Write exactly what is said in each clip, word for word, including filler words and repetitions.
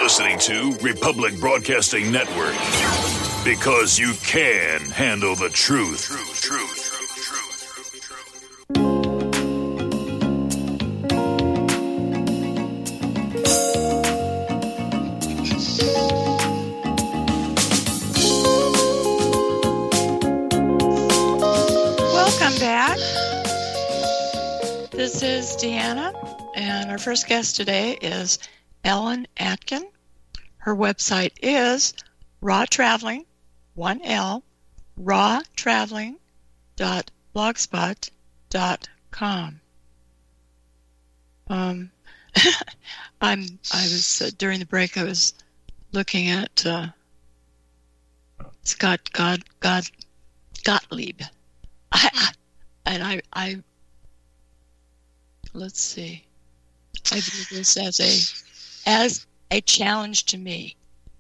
listening to Republic Broadcasting Network, because you can handle the truth. Truth, truth, truth, truth, truth, Welcome back. This is Deanna, and our first guest today is Ellen Atkin. Her website is Raw Traveling, one L, raw traveling dot blogspot dot com. Um, I'm. I was uh, during the break. I was looking at uh, Scott God God Gottlieb, I, I, and I. I let's see. I view this as a as a challenge to me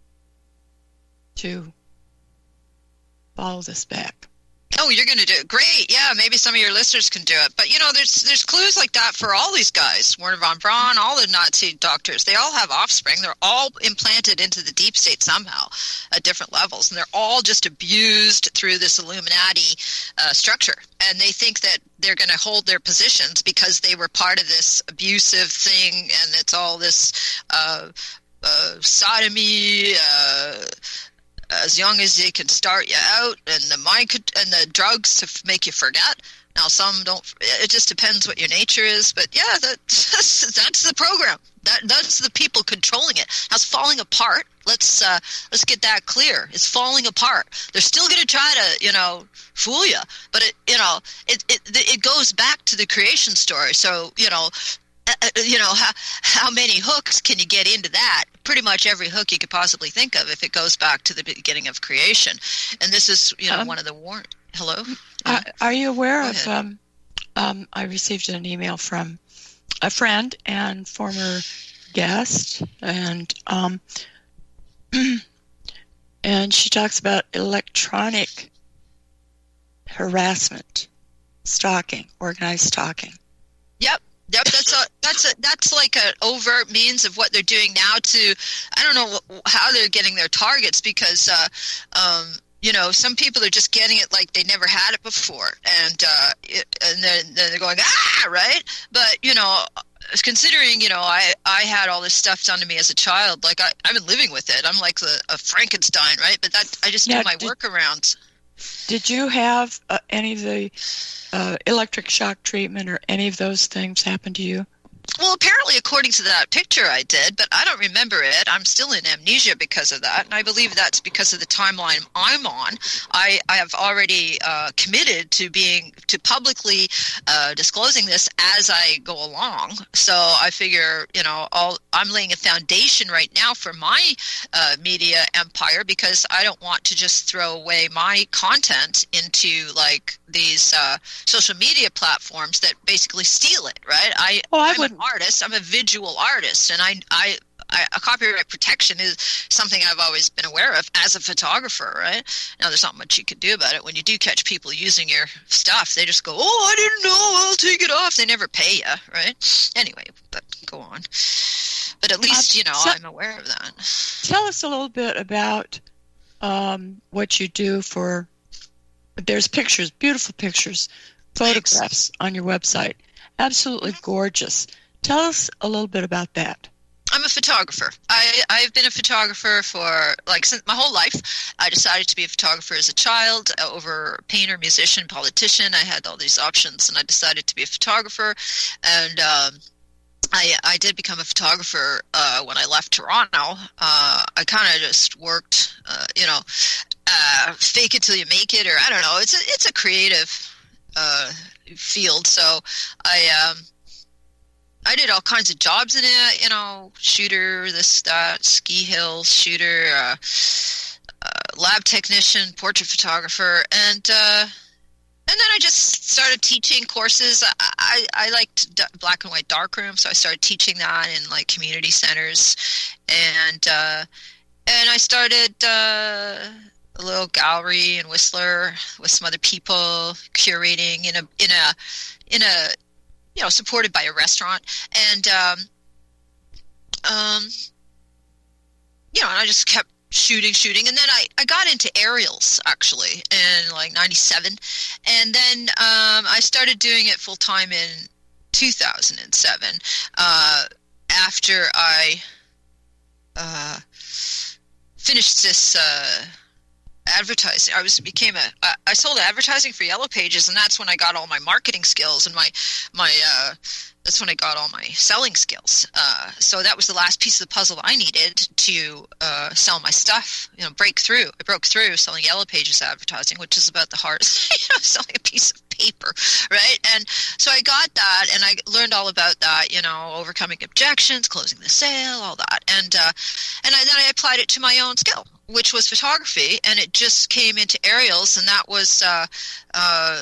to follow this back. Oh, you're going to do it. Great. Yeah, maybe some of your listeners can do it. But, you know, there's there's clues like that for all these guys. Werner von Braun, all the Nazi doctors, they all have offspring. They're all implanted into the deep state somehow at different levels. And they're all just abused through this Illuminati uh, structure. And they think that they're going to hold their positions because they were part of this abusive thing. And it's all this uh, uh, sodomy, uh as young as they can start you out, and the mind could, and the drugs to f- make you forget. Now, some don't. It just depends what your nature is. But yeah, that, that's that's the program. That that's the people controlling it. Now it's falling apart. Let's uh, let's get that clear. It's falling apart. They're still going to try to, you know, fool you. But it, you know, it it it goes back to the creation story. So, you know. You know, how, how many hooks can you get into that? Pretty much every hook you could possibly think of if it goes back to the beginning of creation. And this is, you know, um, one of the war. Hello? Uh, are you aware Go of, um, um, I received an email from a friend and former guest, and um, and she talks about electronic harassment, stalking, organized stalking. Yep. Yep, that's a that's a that's like an overt means of what they're doing now to, I don't know how they're getting their targets, because uh, um, you know, some people are just getting it like they never had it before, and uh, it, and then they're going ah right, but you know, considering, you know, I I had all this stuff done to me as a child, like I I've been living with it. I'm like the, a Frankenstein, right? But that I just now, do my did, workarounds. Did you have uh, any of the uh, electric shock treatment or any of those things happen to you? Well, apparently, according to that picture, I did, but I don't remember it. I'm still in amnesia because of that, and I believe that's because of the timeline I'm on. I, I have already uh, committed to being to publicly uh, disclosing this as I go along. So I figure, you know, I'll, I'm laying a foundation right now for my uh, media empire, because I don't want to just throw away my content into like these uh, social media platforms that basically steal it, right? I, oh, I I'm wouldn't. An artist. I'm a visual artist, and I, I, I, a copyright protection is something I've always been aware of as a photographer, right? Now, there's not much you can do about it. When you do catch people using your stuff, they just go, "Oh, I didn't know. I'll take it off." They never pay you, right? Anyway, but go on. But at least, you know, so, I'm aware of that. Tell us a little bit about um, what you do for. There's pictures, beautiful pictures, photographs Thanks. on your website. Absolutely mm-hmm. gorgeous. Tell us a little bit about that. I'm a photographer. I, I've been a photographer for, like, since my whole life. I decided to be a photographer as a child, uh, over painter, musician, politician. I had all these options, and I decided to be a photographer. And um, I, I did become a photographer uh, when I left Toronto. Uh, I kind of just worked, uh, you know, uh, fake it till you make it, or I don't know. It's a, it's a creative uh, field. So I... Um, I did all kinds of jobs in it, you know, shooter, this, that, ski hill shooter, uh, uh, lab technician, portrait photographer, and uh, and then I just started teaching courses. I, I, I liked d- black and white darkroom, so I started teaching that in like community centers, and uh, and I started uh, a little gallery in Whistler with some other people, curating in a in a in a. you know, supported by a restaurant. And, um, um, you know, and I just kept shooting, shooting. And then I, I got into aerials, actually, in like ninety-seven. And then um, I started doing it full time in two thousand seven uh, after I uh, finished this uh, advertising. I was became a I, I sold advertising for Yellow Pages, and that's when I got all my marketing skills and my my uh, that's when I got all my selling skills. Uh, so that was the last piece of the puzzle I needed to uh, sell my stuff, you know, break through. I broke through selling Yellow Pages advertising, which is about the hardest, you know, selling a piece of paper, right? And so I got that, and I learned all about that, you know, overcoming objections, closing the sale, all that. And, uh, and I, then I applied it to my own skill, which was photography, and it just came into aerials, and that was uh, uh,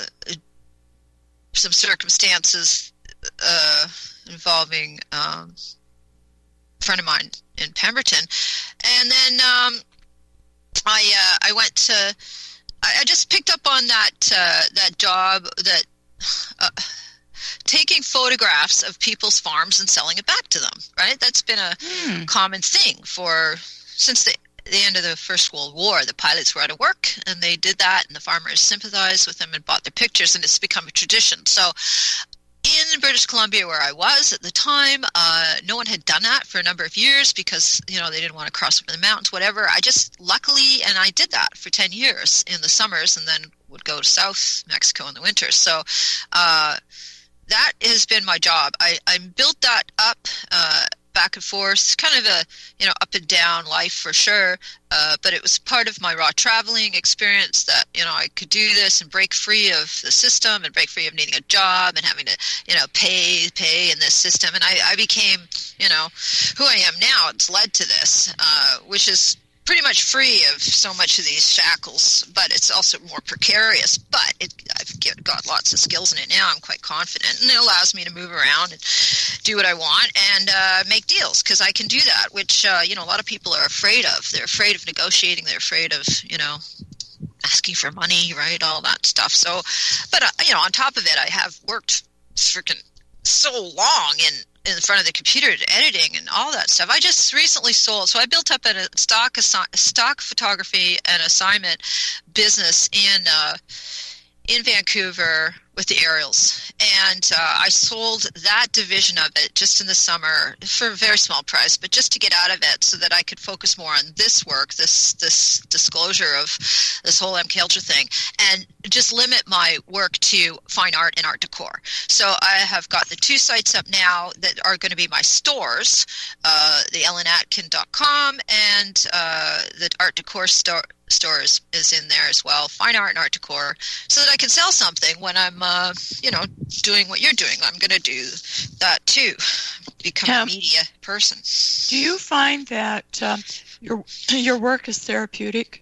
some circumstances uh, involving um, a friend of mine in Pemberton. And then um, I uh, I went to, I, I just picked up on that uh, that job, that uh, taking photographs of people's farms and selling it back to them, right? That's been a hmm. common thing for, since the the end of the First World War. The pilots were out of work, and they did that, and the farmers sympathized with them and bought their pictures, and it's become a tradition. So in British Columbia, where I was at the time, uh, no one had done that for a number of years because, you know, they didn't want to cross over the mountains, whatever. I just, luckily, and I did that for ten years in the summers, and then would go to South Mexico in the winters. So uh, that has been my job. I, I built that up uh, back and forth, kind of a, you know, up and down life for sure. Uh, but it was part of my raw traveling experience that, you know, I could do this and break free of the system and break free of needing a job and having to, you know, pay, pay in this system. And I, I became, you know, who I am now. It's led to this, uh, which is pretty much free of so much of these shackles, but it's also more precarious. But it, I've get, got lots of skills in it now. I'm quite confident, and it allows me to move around and do what I want and uh, make deals, because I can do that, which uh, you know, a lot of people are afraid of. They're afraid of negotiating. They're afraid of, you know, asking for money, right? All that stuff. So, but uh, you know, on top of it, I have worked freaking so long in. in front of the computer editing and all that stuff. I just recently sold, so I built up a stock stock photography and assignment business in uh, in Vancouver with the aerials, and uh, I sold that division of it just in the summer for a very small price, but just to get out of it so that I could focus more on this work, this this disclosure of this whole M K Ultra thing, and just limit my work to fine art and art decor. So I have got the two sites up now that are going to be my stores, uh, the ellen atkin dot com and uh, the art decor store. Stores is in there as well, fine art and art decor, so that I can sell something when I'm, uh, you know, doing what you're doing. I'm going to do that too, become yeah. a media person. Do you find that um, your your work is therapeutic?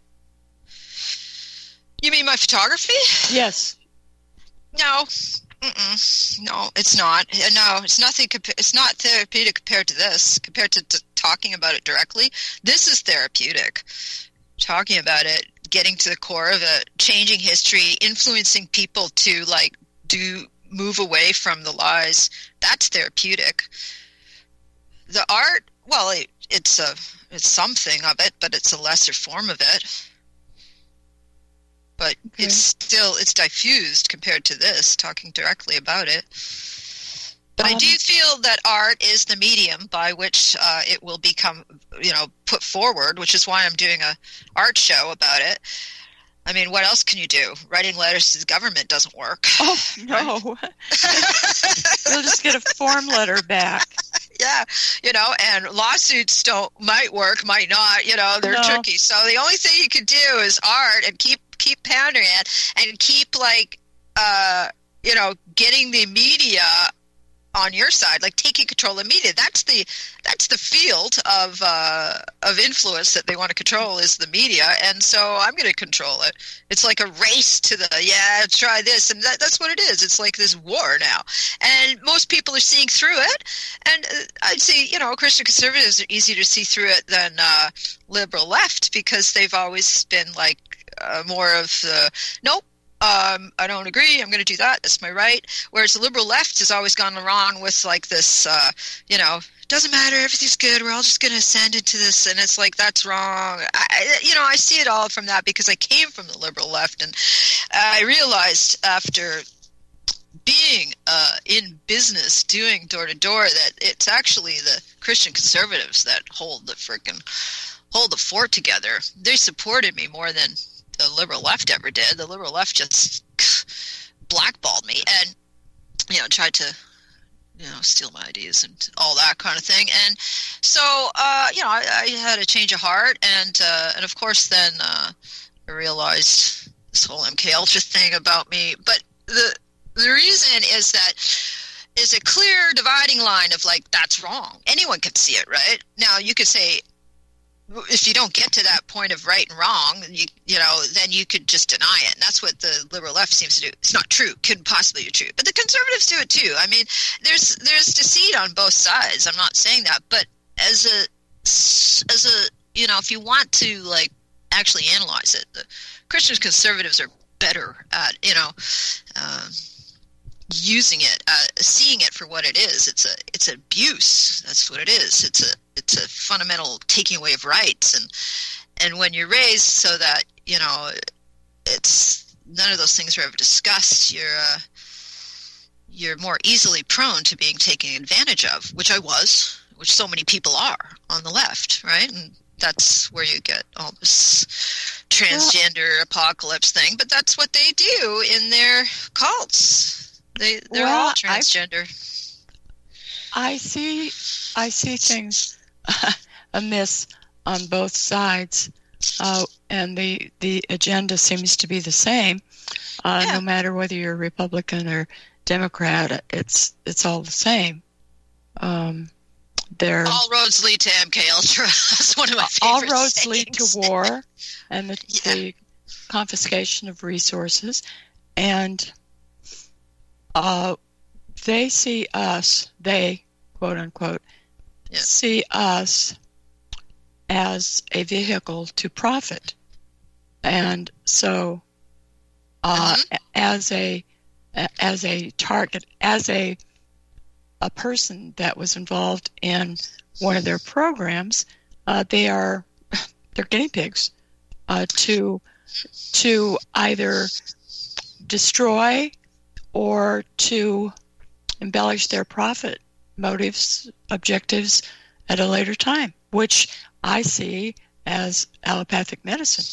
You mean my photography? Yes. No. Mm-mm. No, it's not. No, it's nothing. It's not therapeutic compared to this. Compared to, to talking about it directly, this is therapeutic. Talking about it, getting to the core of it, changing history, influencing people to like do move away from the lies. That's therapeutic. The art, well, it, it's a it's something of it, but it's a lesser form of it. But okay. it's still it's diffused compared to this, talking directly about it. But um, I do feel that art is the medium by which uh, it will become, you know, put forward, which is why I'm doing a art show about it. I mean, what else can you do? Writing letters to the government doesn't work. Oh, no. Right? You'll just get a form letter back. Yeah, you know, and lawsuits don't might work, might not, you know, they're no. tricky. So the only thing you can do is art and keep keep pounding it and keep, like, uh, you know, getting the media on your side, like taking control of media. That's the that's the field of uh, of influence that they want to control, is the media, and so I'm going to control it. It's like a race to the yeah, try this, and that, that's what it is. It's like this war now, and most people are seeing through it. And uh, I'd say, you know, Christian conservatives are easier to see through it than uh, liberal left, because they've always been like uh, more of the nope. Um, I don't agree. I'm going to do that. That's my right. Whereas the liberal left has always gone around with like this, uh, you know, doesn't matter, everything's good, we're all just going to ascend into this, and it's like, that's wrong. I, you know, I see it all from that because I came from the liberal left, and I realized after being uh, in business, doing door-to-door, that it's actually the Christian conservatives that hold the frickin' hold the fort together. They supported me more than the liberal left ever did. The liberal left just blackballed me and, you know, tried to, you know, steal my ideas and all that kind of thing. And so, uh, you know, I, I had a change of heart, and uh, and of course then uh, I realized this whole M K Ultra thing about me. But the the reason is that is a clear dividing line of like, that's wrong. Anyone can see it, right? Now you could say, if you don't get to that point of right and wrong, you you know, then you could just deny it. And that's what the liberal left seems to do. It's not true. Couldn't possibly be true. But the conservatives do it too. I mean, there's there's deceit on both sides. I'm not saying that. But as a, as a, you know, if you want to, like, actually analyze it, the Christian conservatives are better at, you know, um, using it, uh, seeing it for what it is. It's a it's abuse. That's what it is. It's a it's a fundamental taking away of rights, and and when you're raised so that, you know, it's none of those things are ever discussed, you're uh, you're more easily prone to being taken advantage of, which I was, which so many people are on the left, right? And that's where you get all this transgender well, apocalypse thing. But that's what they do in their cults. They they're well, all transgender. I, I see I see things amiss on both sides, uh, and the the agenda seems to be the same. Uh, yeah. No matter whether you're Republican or Democrat, it's it's all the same. Um, they're all roads lead to M K Ultra. That's one of my favorite All roads sayings. lead to war and the, yeah. the confiscation of resources, and uh, they see us, they, quote unquote, yeah. see us as a vehicle to profit. And so uh, mm-hmm. as a as a target, as a a person that was involved in one of their programs, uh, they are they're guinea pigs uh, to to either destroy or to embellish their profit motives, objectives at a later time, which I see as allopathic medicine.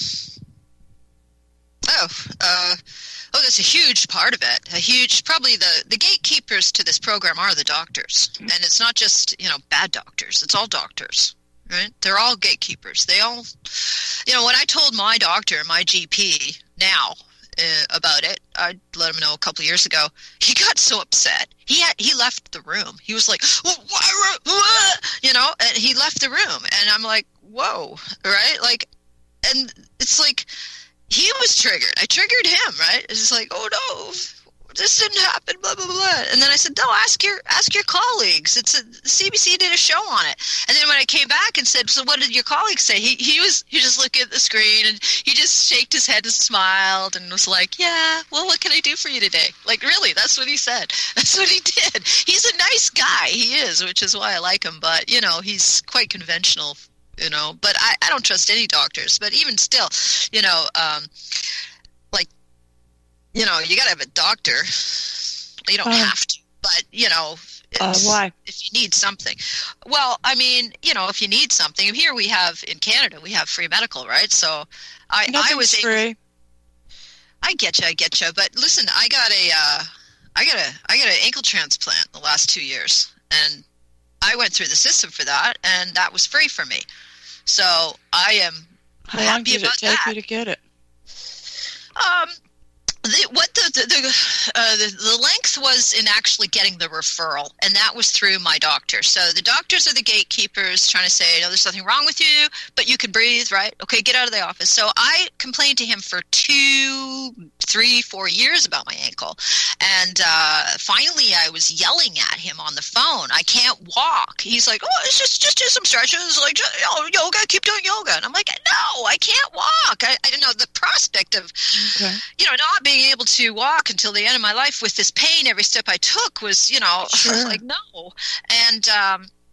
Oh, uh, oh, that's a huge part of it. A huge, probably the, the gatekeepers to this program are the doctors. And it's not just, you know, bad doctors. It's all doctors, right? They're all gatekeepers. They all, you know, when I told my doctor, my G P now uh, about it, I let him know a couple of years ago, he got so upset. He had, he left the room. He was like, well, why, why? You know, and he left the room. And I'm like, whoa, right? Like, and it's like, he was triggered. I triggered him, right? It's just like, oh no, this didn't happen, blah blah blah. And then I said, no, ask your ask your colleagues. It's a the C B C did a show on it. And then when I came back and said, so what did your colleagues say? He he was he just looked at the screen and he just shaked his head and smiled and was like, yeah, well, what can I do for you today? Like, really, that's what he said. That's what he did. He's a nice guy. He is, which is why I like him. But you know, he's quite conventional. You know, but I, I don't trust any doctors. But even still, you know, um, like, you know, you got to have a doctor. You don't uh, have to, but, you know, uh, why? If you need something. Well, I mean, you know, if you need something, here we have, in Canada, we have free medical, right? So I, I was able, free. I get you, I get you. But listen, I got a, uh, I got a, I got an ankle transplant the last two years. And I went through the system for that, and that was free for me. So I am How happy long did about it take that. you to get it? Um, the, what the the the, uh, the the length was in actually getting the referral, and that was through my doctor. So the doctors are the gatekeepers, trying to say, no, there's nothing wrong with you, but you can breathe, right? Okay, get out of the office. So I complained to him for two, three, four years about my ankle, and uh, finally I was yelling at him on the phone. I can't walk. He's like, oh, it's just just do some stretches, like oh, yoga, keep doing yoga. And I'm like, no, I can't walk. I, I don't know the prospect of, okay. you know, not being able to walk until the end of my life with this pain every step I took was, you know, sure. like, no. And, um,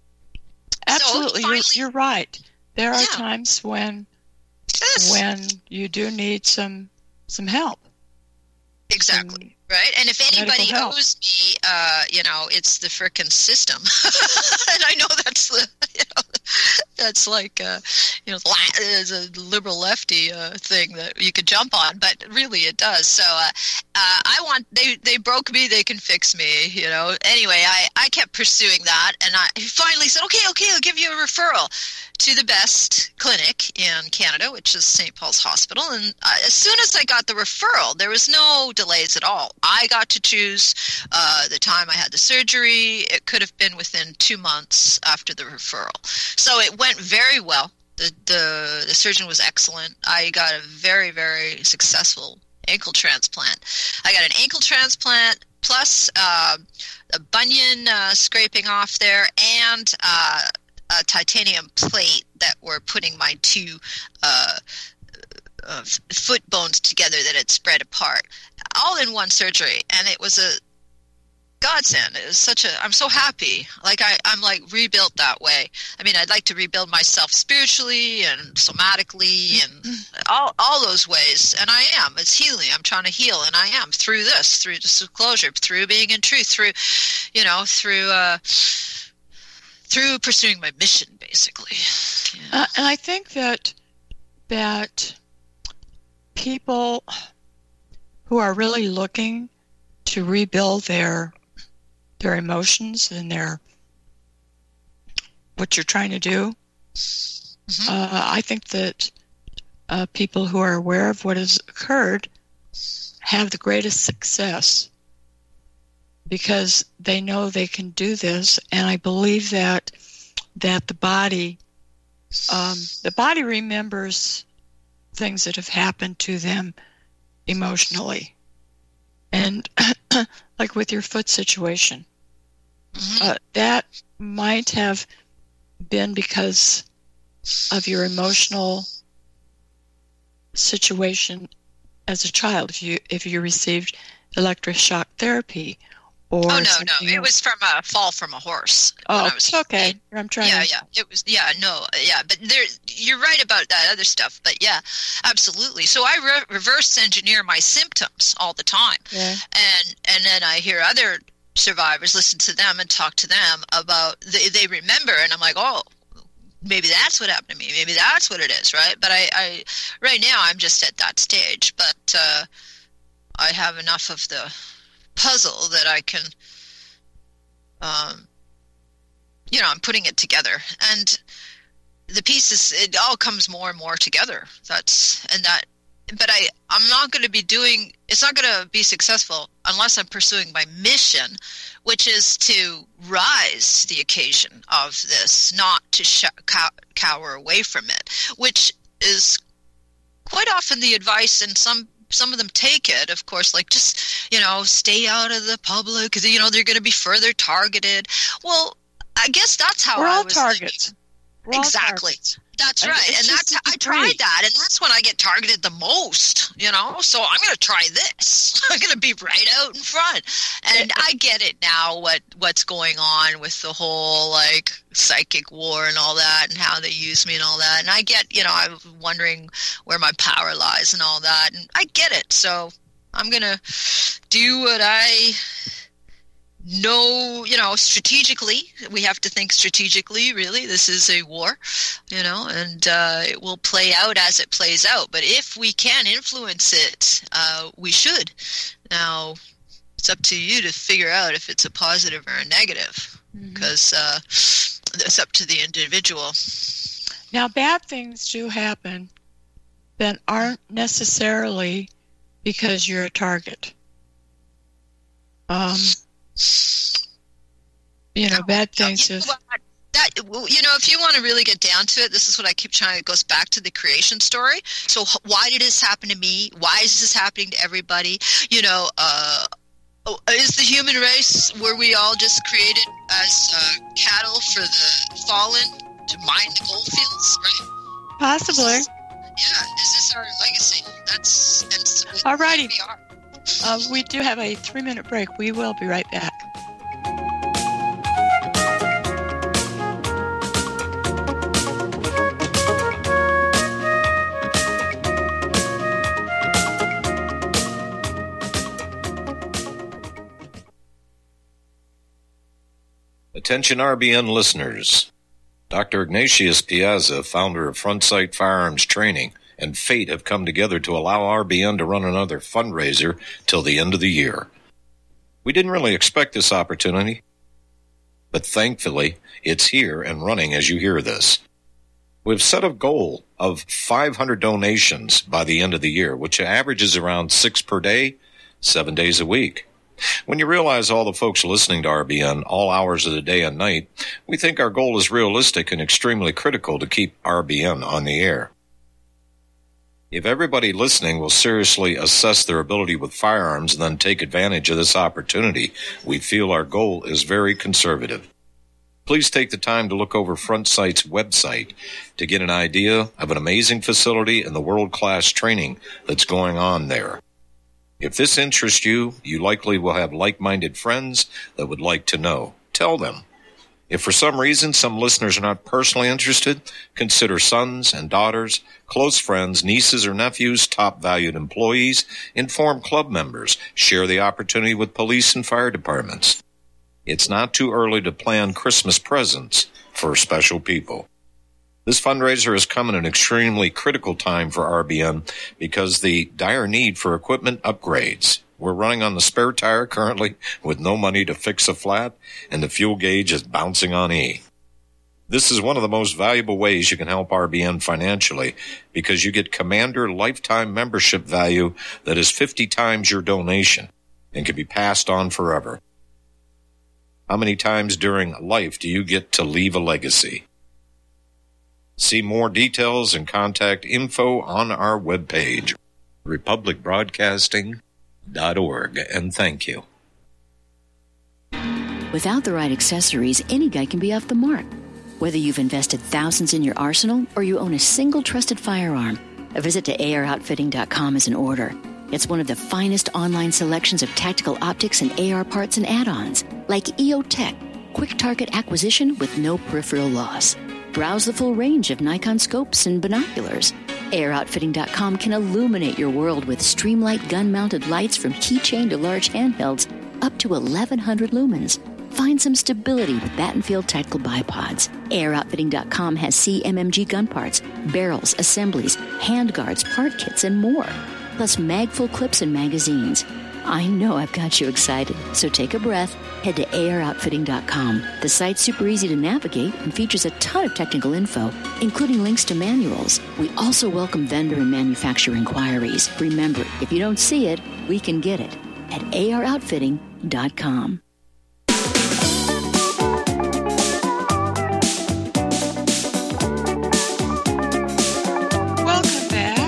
Absolutely, so finally, you're, you're right. There are yeah. times when yes. when you do need some some help. Exactly. Right? And if anybody owes me, uh, you know, it's the frickin' system. And I know that's the, you know, that's like, uh, you know, it's a liberal lefty uh, thing that you could jump on, but really it does. So uh, uh, I want, they, they broke me, they can fix me, you know. Anyway, I, I kept pursuing that, and I finally said, okay, okay, I'll give you a referral to the best clinic in Canada, which is Saint Paul's Hospital. And uh, as soon as I got the referral, there was no delays at all. I got to choose uh, the time I had the surgery. It could have been within two months after the referral. So it went very well. The, the, the surgeon was excellent. I got a very, very successful ankle transplant. I got an ankle transplant plus uh, a bunion uh, scraping off there, and uh, a titanium plate that were putting my two uh, uh, foot bones together that had spread apart, all in one surgery. And it was a godsend. It was such a, I'm so happy. Like I, I'm like rebuilt that way. I mean, I'd like to rebuild myself spiritually and somatically and all, all those ways. And I am, it's healing. I'm trying to heal. And I am through this, through disclosure, through being in truth, through, you know, through, uh, through pursuing my mission, basically. Yeah. Uh, and I think that that people who are really looking to rebuild their their emotions and their what you're trying to do, mm-hmm. uh, I think that uh, people who are aware of what has occurred have the greatest success, because they know they can do this. And I believe that that the body, um, the body remembers things that have happened to them emotionally. And like with your foot situation, mm-hmm. uh, that might have been because of your emotional situation as a child. If you if you received electroshock therapy. Or oh, no, no. It was from a fall from a horse. Oh, I was okay. Eight. I'm trying yeah, to... Yeah, yeah. It was, yeah, no, yeah. But there, you're right about that other stuff. But yeah, absolutely. So I re- reverse engineer my symptoms all the time. Yeah. And, and then I hear other survivors, listen to them and talk to them about, they, they remember, and I'm like, oh, maybe that's what happened to me. Maybe that's what it is, right? But I, I right now I'm just at that stage. But uh, I have enough of the puzzle that I can, um, you know, I'm putting it together, and the pieces, it all comes more and more together. That's, and that, but I, I'm not going to be doing, it's not going to be successful unless I'm pursuing my mission, which is to rise to the occasion of this, not to sh- cow- cower away from it, which is quite often the advice, and some Some of them take it, of course, like just, you know, stay out of the public because, you know, they're going to be further targeted. Well, I guess that's how We're I all was targets. thinking. We're all Exactly. targets. That's And right. it's And just that's, a I tried degree. that, and that's when I get targeted the most, you know? So I'm going to try this. I'm going to be right out in front. And I get it now, what what's going on with the whole, like, psychic war and all that, and how they use me and all that. And I get, you know, I'm wondering where my power lies and all that. And I get it. So I'm going to do what I know, you know, strategically. We have to think strategically, really. This is a war, you know, and uh, it will play out as it plays out. But if we can influence it, uh, we should. Now, it's up to you to figure out if it's a positive or a negative, because mm-hmm. uh, it's up to the individual. Now, bad things do happen that aren't necessarily because you're a target. Um, you know, bad things you know, is... That, you know, if you want to really get down to it, this is what I keep trying. It goes back to the creation story. So why did this happen to me? Why is this happening to everybody? You know, uh, is the human race, were we all just created as uh, cattle for the fallen to mine the gold fields, right? Possibly. Is, yeah, is this our legacy? That's, that's all righty. We are. Uh, we do have a three-minute break. We will be right back. Attention R B N listeners. Doctor Ignatius Piazza, founder of Front Sight Firearms Training, and Fate have come together to allow R B N to run another fundraiser till the end of the year. We didn't really expect this opportunity, but thankfully it's here and running as you hear this. We've set a goal of five hundred donations by the end of the year, which averages around six per day, seven days a week. When you realize all the folks listening to R B N all hours of the day and night, we think our goal is realistic and extremely critical to keep R B N on the air. If everybody listening will seriously assess their ability with firearms and then take advantage of this opportunity, we feel our goal is very conservative. Please take the time to look over Front Sight's website to get an idea of an amazing facility and the world-class training that's going on there. If this interests you, you likely will have like-minded friends that would like to know. Tell them. If for some reason some listeners are not personally interested, consider sons and daughters, close friends, nieces or nephews, top valued employees, inform club members, share the opportunity with police and fire departments. It's not too early to plan Christmas presents for special people. This fundraiser has come at an extremely critical time for R B N because the dire need for equipment upgrades. We're running on the spare tire currently with no money to fix a flat, and the fuel gauge is bouncing on E. This is one of the most valuable ways you can help R B N financially because you get Commander lifetime membership value that is fifty times your donation and can be passed on forever. How many times during life do you get to leave a legacy? See more details and contact info on our webpage, republic broadcasting dot org, and thank you. Without the right accessories, any guy can be off the mark. Whether you've invested thousands in your arsenal or you own a single trusted firearm, a visit to A R outfitting dot com is in order. It's one of the finest online selections of tactical optics and A R parts and add-ons, like E O Tech, quick target acquisition with no peripheral loss. Browse the full range of Nikon scopes and binoculars. A R outfitting dot com can illuminate your world with Streamlight gun-mounted lights from keychain to large handhelds up to eleven hundred lumens. Find some stability with Battenfield tactical bipods. A R outfitting dot com has C M M G gun parts, barrels, assemblies, handguards, part kits, and more. Plus mag-full clips and magazines. I know I've got you excited, so take a breath. Head to A R outfitting dot com. The site's super easy to navigate and features a ton of technical info, including links to manuals. We also welcome vendor and manufacturer inquiries. Remember, if you don't see it, we can get it at A R outfitting dot com. Welcome back.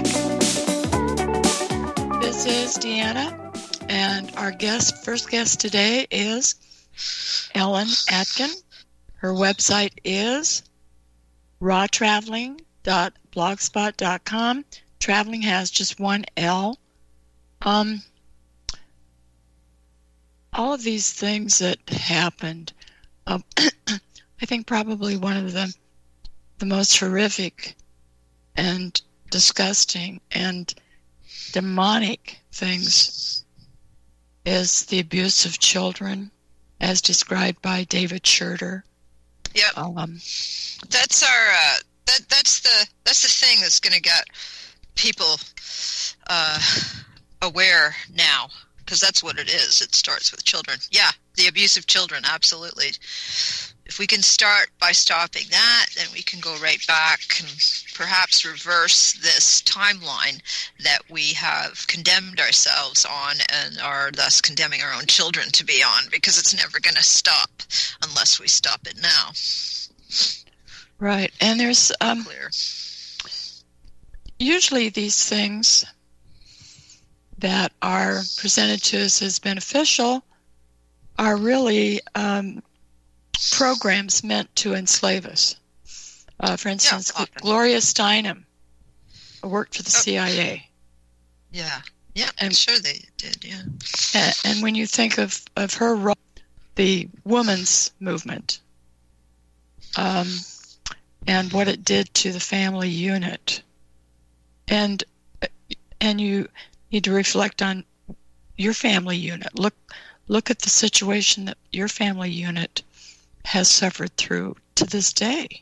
This is Deanna, and our guest, first guest today is Ellen Atkin. Her website is raw traveling dot blogspot dot com. Traveling has just one L. Um, all of these things that happened, um, I think probably one of the the most horrific and disgusting and demonic things is the abuse of children, as described by David Scherter. Yep. Um, that's our uh, that that's the that's the thing that's going to get people uh, aware now, because that's what it is. It starts with children. Yeah, the abuse of children. Absolutely. If we can start by stopping that, then we can go right back and perhaps reverse this timeline that we have condemned ourselves on and are thus condemning our own children to be on, because it's never going to stop unless we stop it now. Right. And there's um, Clear. usually these things that are presented to us as beneficial are really um, programs meant to enslave us. Uh, for instance, Yeah, Gloria Steinem worked for the Oh. C I A. Yeah, yeah, I'm And- sure they did, yeah. And, and when you think of, of her role, the women's movement, um, and what it did to the family unit, and and you need to reflect on your family unit. Look look at the situation that your family unit has suffered through to this day.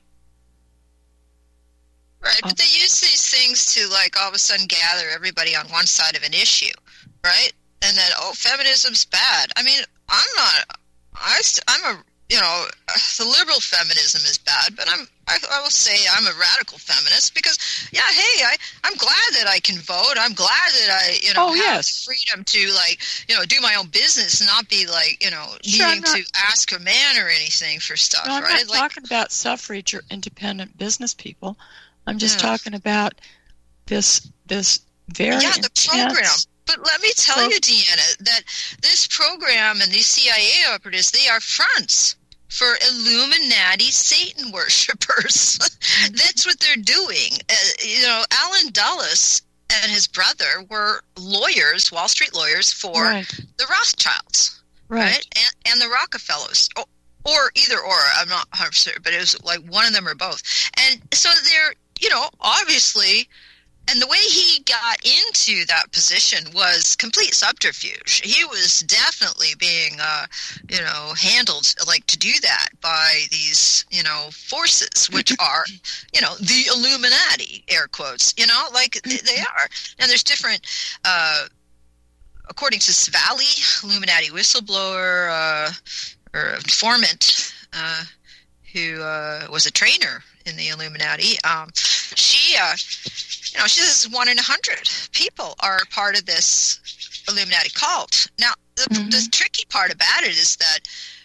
Right, but they use these things to, like, all of a sudden gather everybody on one side of an issue, right? And then, oh, feminism's bad. I mean, I'm not, I, I'm a, you know, the liberal feminism is bad, but I'm, I, I will say I'm a radical feminist because, yeah, hey, I, I'm glad that I can vote. I'm glad that I, you know, oh, have yes. freedom to, like, you know, do my own business and not be, like, you know, sure, needing not, to ask a man or anything for stuff, no, I'm right? not like, talking about suffrage or independent business people. I'm just yeah. talking about this this very yeah, the program. intense But let me tell pro- you, Deanna, that this program and these C I A operatives, they are fronts for Illuminati Satan worshippers. That's what they're doing. Uh, you know, Alan Dulles and his brother were lawyers, Wall Street lawyers, for right. the Rothschilds, right, right? And, and the Rockefellers. Or, or either or, I'm not one hundred percent, but it was like one of them or both. And so they're, you know, obviously, and the way he got into that position was complete subterfuge. He was definitely being, uh, you know, handled like to do that by these, you know, forces, which are, you know, the Illuminati, air quotes, you know, like they are. And there's different, uh, according to Svali, Illuminati whistleblower, uh, or informant, uh, who uh, was a trainer in the Illuminati, um, she, uh, you know, she says one in a hundred people are part of this Illuminati cult. Now, the, mm-hmm. the tricky part about it is that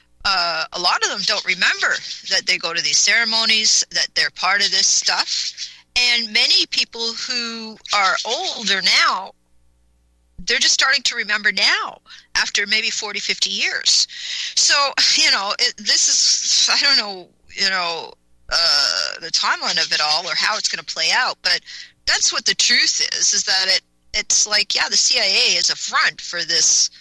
uh, a lot of them don't remember that they go to these ceremonies, that they're part of this stuff, and many people who are older now, they're just starting to remember now after maybe forty, fifty years. So, you know, it, this is, I don't know, you know, uh, the timeline of it all or how it's going to play out, but that's what the truth is, is that it it's like, yeah, the C I A is a front for this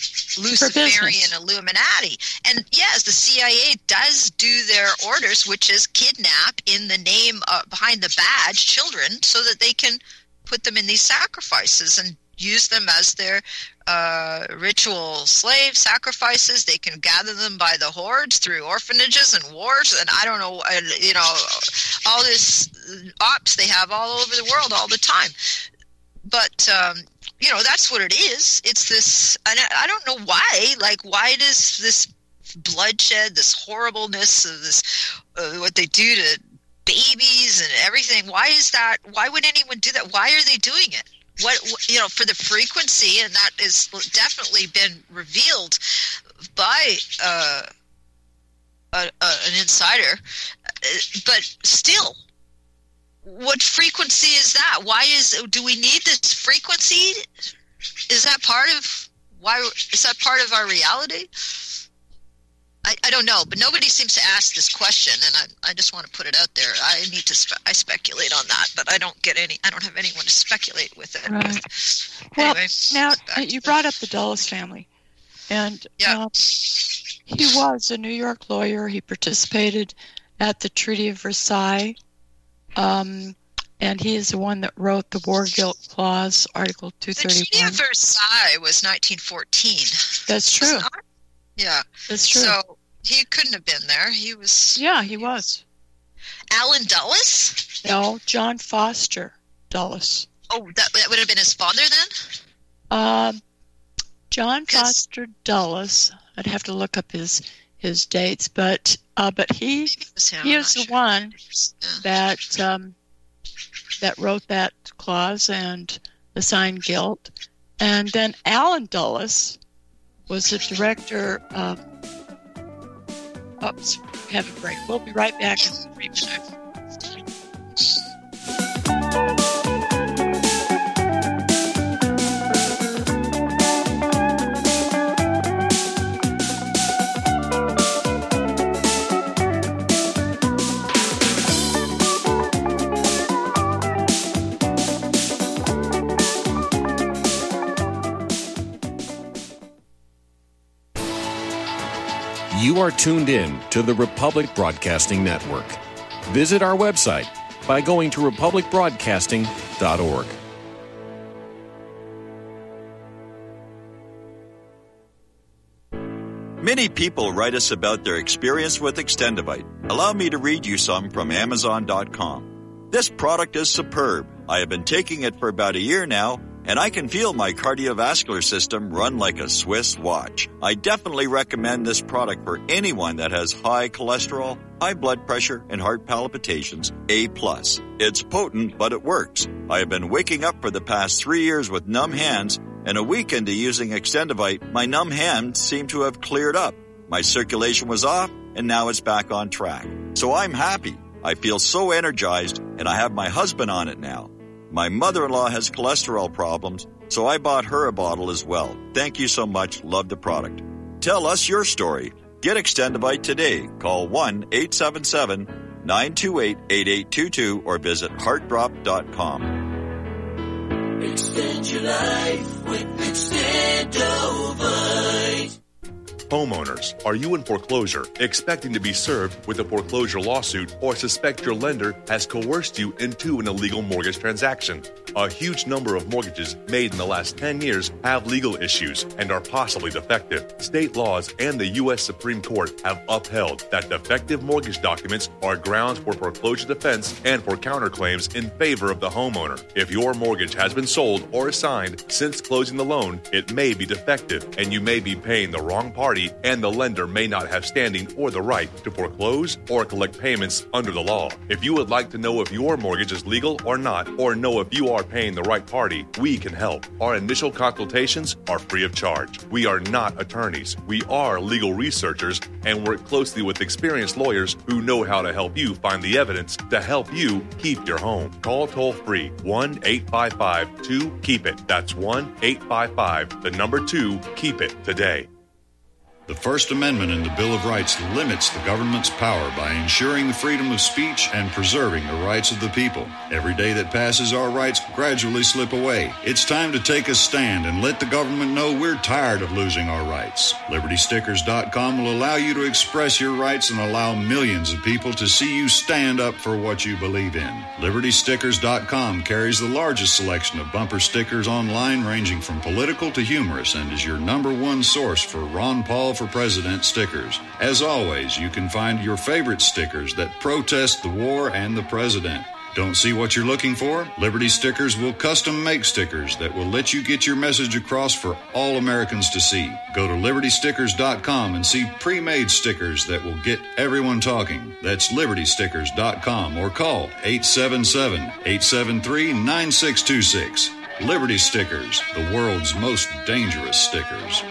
Luciferian Illuminati. And yes, the C I A does do their orders, which is kidnap in the name of, behind the badge, children, so that they can put them in these sacrifices and use them as their uh, ritual slave sacrifices. They can gather them by the hordes through orphanages and wars, and I don't know, you know, all this ops they have all over the world all the time. But, um, you know, that's what it is. It's this, and I don't know why, like, why does this bloodshed, this horribleness of this, uh, what they do to babies and everything, why is that, why would anyone do that? Why are they doing it? What, you know, for the frequency, and that has definitely been revealed by uh, a, a, an insider, but still, what frequency is that? Why is, do we need this frequency? Is that part of, why, is that part of our reality? I, I don't know, but nobody seems to ask this question, and I, I just want to put it out there. I need to spe- I speculate on that, but I don't get any. I don't have anyone to speculate with it. Right. With. Well, anyway, now you brought up the Dulles family, and yeah. uh, he was a New York lawyer. He participated at the Treaty of Versailles, um, and he is the one that wrote the War Guilt Clause, Article two thirty-one. The Treaty of Versailles was nineteen fourteen. That's true. Yeah, that's true. So he couldn't have been there. He was. Yeah, he was. Alan Dulles? No, John Foster Dulles. Oh, that, that would have been his father then? Um, John Foster Dulles. I'd have to look up his his dates, but uh, but he he was the one yeah. that um, that wrote that clause and assigned guilt, and then Alan Dulles was the director of... Oops, have a break. We'll be right back in three minutes. You are tuned in to the Republic Broadcasting Network. Visit our website by going to republic broadcasting dot org. Many people write us about their experience with Extendivite. Allow me to read you some from Amazon dot com. This product is superb. I have been taking it for about a year now, and I can feel my cardiovascular system run like a Swiss watch. I definitely recommend this product for anyone that has high cholesterol, high blood pressure, and heart palpitations, A plus. It's potent, but it works. I have been waking up for the past three years with numb hands, and a week into using Extendivite, my numb hands seem to have cleared up. My circulation was off, and now it's back on track. So I'm happy. I feel so energized, and I have my husband on it now. My mother-in-law has cholesterol problems, so I bought her a bottle as well. Thank you so much. Love the product. Tell us your story. Get Extendivite today. Call one eight seven seven, nine two eight, eight eight two two or visit heart drop dot com. Extend your life with Extendovite. Homeowners, are you in foreclosure, expecting to be served with a foreclosure lawsuit, or suspect your lender has coerced you into an illegal mortgage transaction? A huge number of mortgages made in the last ten years have legal issues and are possibly defective. State laws and the U S Supreme Court have upheld that defective mortgage documents are grounds for foreclosure defense and for counterclaims in favor of the homeowner. If your mortgage has been sold or assigned since closing the loan, it may be defective and you may be paying the wrong party, and the lender may not have standing or the right to foreclose or collect payments under the law. If you would like to know if your mortgage is legal or not, or know if you are paying the right party, we can help. Our initial consultations are free of charge. We are not attorneys. We are legal researchers and work closely with experienced lawyers who know how to help you find the evidence to help you keep your home. Call toll-free one eight five five two keep it. That's one eight five five, the number two, keep it today. The First Amendment in the Bill of Rights limits the government's power by ensuring the freedom of speech and preserving the rights of the people. Every day that passes, our rights gradually slip away. It's time to take a stand and let the government know we're tired of losing our rights. Liberty Stickers dot com will allow you to express your rights and allow millions of people to see you stand up for what you believe in. Liberty Stickers dot com carries the largest selection of bumper stickers online, ranging from political to humorous, and is your number one source for Ron Paul for President stickers. As always, you can find your favorite stickers that protest the war and the president. Don't see what you're looking for? Liberty Stickers will custom make stickers that will let you get your message across for all Americans to see. Go to Liberty Stickers dot com and see pre-made stickers that will get everyone talking. That's Liberty Stickers dot com or call eight seven seven, eight seven three, nine six two six. Liberty Stickers, the world's most dangerous stickers.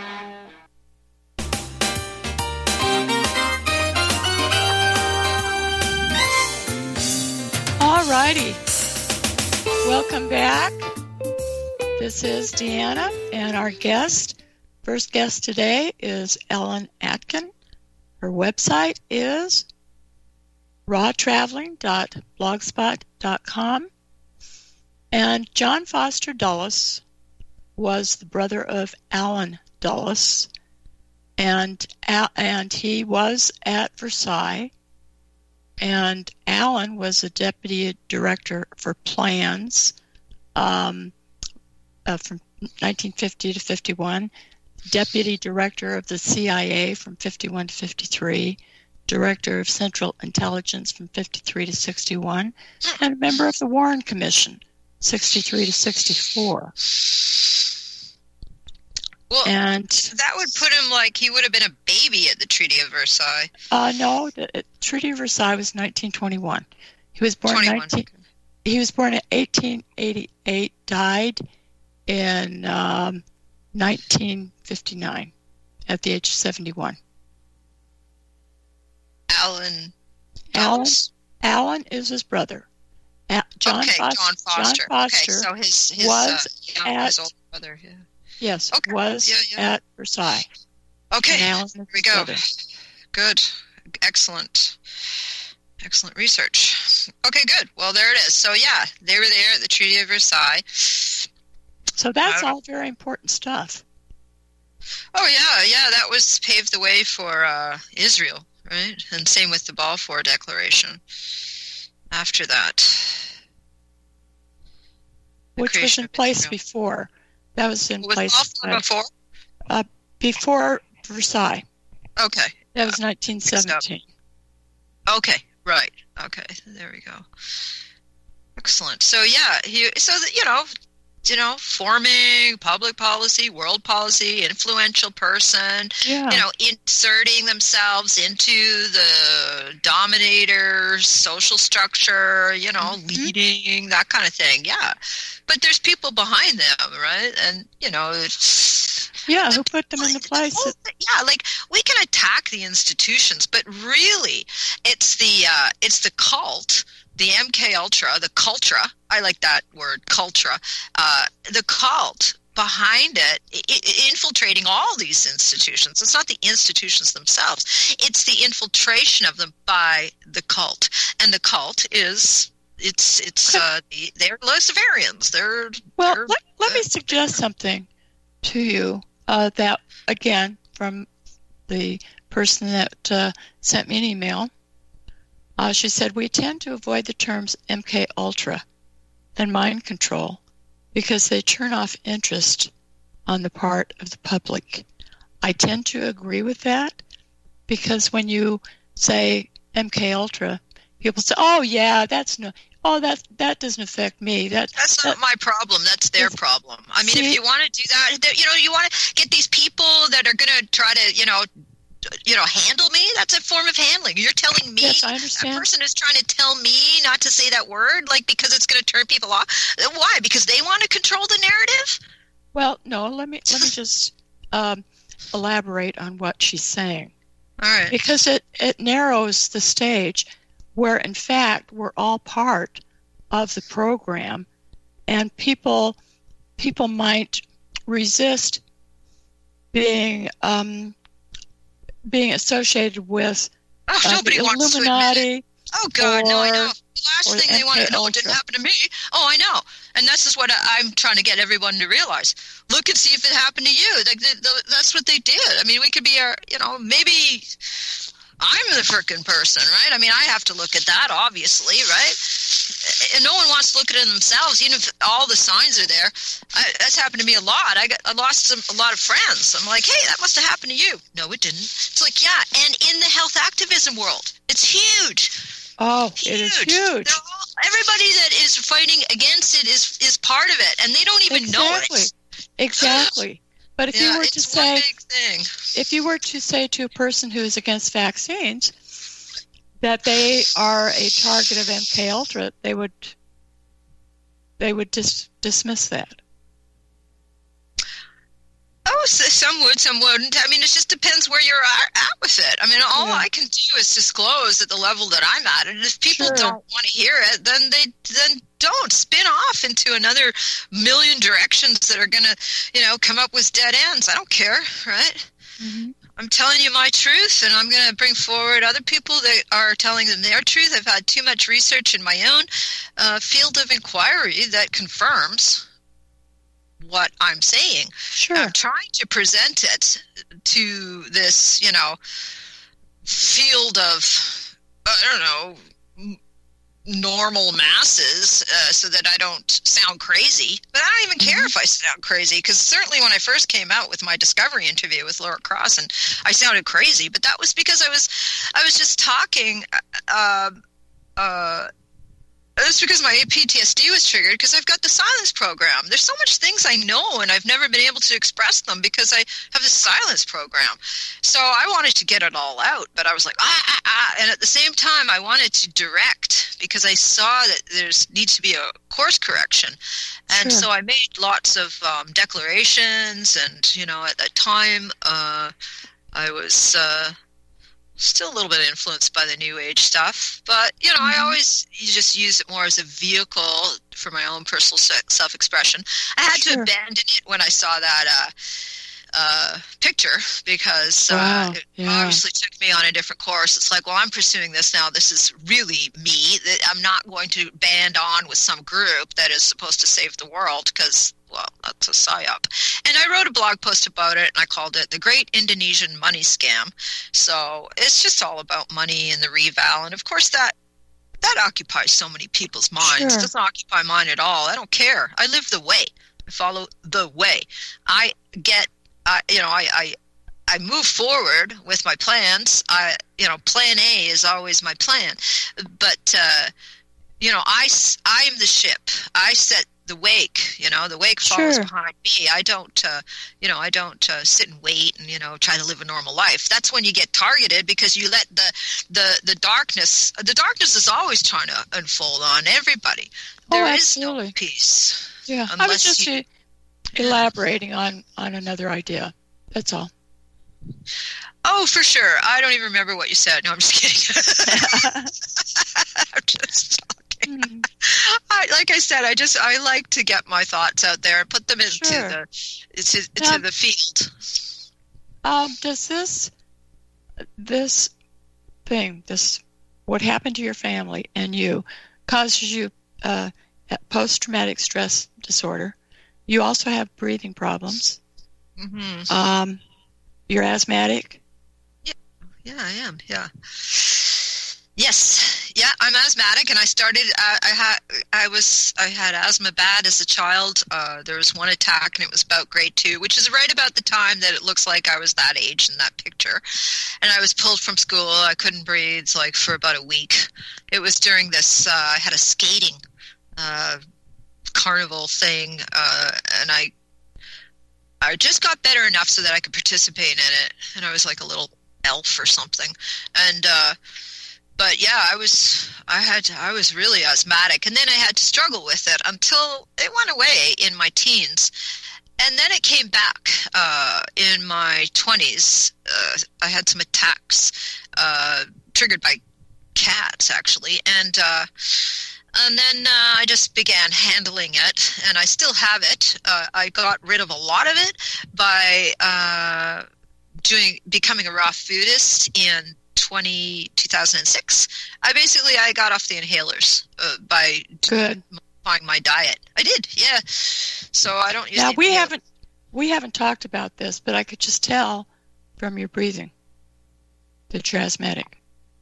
Alrighty, welcome back. This is Deanna, and our guest, first guest today is Ellen Atkin. Her website is raw traveling dot blogspot dot com. And John Foster Dulles was the brother of Allen Dulles, and and he was at Versailles. And Allen was a deputy director for plans um, uh, from nineteen fifty to fifty-one, deputy director of the C I A from fifty-one to fifty-three, director of Central Intelligence from fifty-three to sixty-one, and a member of the Warren Commission, sixty-three to sixty-four. Well, and that would put him like he would have been a baby at the Treaty of Versailles. Uh, no, the uh, Treaty of Versailles was nineteen twenty-one. He was born twenty-one. nineteen. He was born in eighteen eighty-eight. Died in um, nineteen fifty-nine at the age of seventy-one. Allen. Allen. Allen is his brother. A- John, okay, Foster, John Foster. John Foster. Okay, so his his was uh, yeah, at, his older brother. Yeah. Yes, okay. was yeah, yeah. at Versailles. Okay, here we go. Brother. Good, excellent, excellent research. Okay, good. Well, there it is. So yeah, they were there at the Treaty of Versailles. So that's uh, all very important stuff. Oh yeah, yeah. That was paved the way for uh, Israel, right? And same with the Balfour Declaration. After that, which was in place before. That was in was place Balfour uh, before. Uh, before Versailles. Okay. That was nineteen seventeen. Okay, right. Okay, there we go. Excellent. So yeah, he, so that, you know, you know, forming public policy, world policy, influential person, yeah. you know, inserting themselves into the dominator social structure, you know, mm-hmm. leading, that kind of thing. Yeah. But there's people behind them, right? And, you know, it's... Yeah, the, who put them into place? The thing, yeah, like, we can attack the institutions, but really, it's the uh, it's the cult, the M K Ultra, the cultra, I like that word, cultra, uh, the cult behind it, it, infiltrating all these institutions. It's not the institutions themselves. It's the infiltration of them by the cult. And the cult is, it's, it's, uh, they're Luciferians. They're, well, they're, let, let uh, me suggest something to you uh, that, again, from the person that uh, sent me an email. Uh, she said, we tend to avoid the terms M K Ultra and mind control because they turn off interest on the part of the public. I tend to agree with that because when you say M K Ultra, people say, oh, yeah, that's no, oh, that, that doesn't affect me. That, that's not that, my problem. That's their problem. I mean, see, if you want to do that, you know, you want to get these people that are going to try to, you know, you know, handle me, that's a form of handling. You're telling me yes, I understand. A person is trying to tell me not to say that word, like, because it's going to turn people off. Why? Because they want to control the narrative? Well, no, let me let me just um, elaborate on what she's saying. All right. Because it, it narrows the stage where, in fact, we're all part of the program, and people people might resist being um, being associated with oh, uh, nobody the wants Illuminati. To admit it. Oh, God, or, no, I know. The last thing they want to know, it didn't happen to me. Oh, I know. And this is what I, I'm trying to get everyone to realize. Look and see if it happened to you. Like, the, the, that's what they did. I mean, we could be, our, you know, maybe I'm the frickin' person, right? I mean, I have to look at that, obviously, right? And no one wants to look at it themselves, even if all the signs are there. I, that's happened to me a lot. I, got, I lost some, a lot of friends. I'm like, hey, that must have happened to you. No, it didn't. It's like, yeah, and in the health activism world, it's huge. Oh, huge. It is huge. All, everybody that is fighting against it is, is part of it, and they don't even exactly. know it. Exactly. But if yeah, you were it's to say, one big thing. if you were to say to a person who is against vaccines that they are a target of M K Ultra, they would they would dis- dismiss that. Oh, so some would, some wouldn't. I mean, it just depends where you're at with it. I mean, all yeah. I can do is disclose at the level that I'm at, and if people sure. don't want to hear it, then they then don't spin off into another million directions that are going to, you know, come up with dead ends. I don't care, right? Mm-hmm. I'm telling you my truth, and I'm going to bring forward other people that are telling them their truth. I've had too much research in my own uh, field of inquiry that confirms what I'm saying. Sure. I'm trying to present it to this, you know, field of, I don't know, normal masses uh, so that I don't sound crazy. But I don't even care mm-hmm. if I sound crazy, because certainly when I first came out with my Discovery interview with Laura Cross, and I sounded crazy, but that was because I was I was just talking uh, uh, it's because my P T S D was triggered because I've got the silence program. There's so much things I know, and I've never been able to express them because I have the silence program. So I wanted to get it all out, but I was like, ah, ah, ah. And at the same time, I wanted to direct because I saw that there's needs to be a course correction. And sure. so I made lots of um, declarations, and, you know, at that time, uh, I was... Uh, still a little bit influenced by the New Age stuff, but, you know, mm-hmm. I always you just use it more as a vehicle for my own personal self-expression. I had sure. to abandon it when I saw that uh, uh, picture because wow. uh, it yeah. obviously took me on a different course. It's like, well, I'm pursuing this now. This is really me. I'm not going to band on with some group that is supposed to save the world because... well, that's a psyop. And I wrote a blog post about it, and I called it The Great Indonesian Money Scam. So it's just all about money and the reval. And, of course, that that occupies so many people's minds. Sure. It doesn't occupy mine at all. I don't care. I live the way. I follow the way. I get, uh, you know, I, I I move forward with my plans. I, you know, plan A is always my plan. But, uh, you know, I, I'm the ship. I set the wake, you know, the wake follows Sure. behind me. I don't, uh, you know, I don't uh, sit and wait and, you know, try to live a normal life. That's when you get targeted because you let the, the, the darkness, the darkness is always trying to unfold on everybody. There Oh, is no absolutely. peace. Yeah, I was Unless just you- e- elaborating on, on another idea. That's all. Oh, for sure. I don't even remember what you said. No, I'm just kidding. I'm just talking. Hmm. I, like I said, I just I like to get my thoughts out there and put them into Sure. the into, into Now- the field. Um, does this this thing, this what happened to your family and you, causes you uh, post-traumatic stress disorder? You also have breathing problems. Mm-hmm. Um, you're asthmatic. Yeah, I am. Yeah. Yes. Yeah, I'm asthmatic, and I started. Uh, I had. I was. I had asthma bad as a child. Uh, there was one attack, and it was about grade two, which is right about the time that it looks like I was that age in that picture. And I was pulled from school. I couldn't breathe, like for about a week. It was during this. Uh, I had a skating uh, carnival thing, uh, and I. I just got better enough so that I could participate in it, and I was like a little elf or something. And. Uh, But yeah, I was I had I was really asthmatic, and then I had to struggle with it until it went away in my teens, and then it came back uh, in my twenties. Uh, I had some attacks uh, triggered by cats, actually, and uh, and then uh, I just began handling it, and I still have it. Uh, I got rid of a lot of it by uh, doing becoming a raw foodist in. two thousand six. I basically I got off the inhalers uh, by Good. modifying my diet. I did, yeah. So I don't use. Now the we inhaler. haven't we haven't talked about this, but I could just tell from your breathing that you're asthmatic.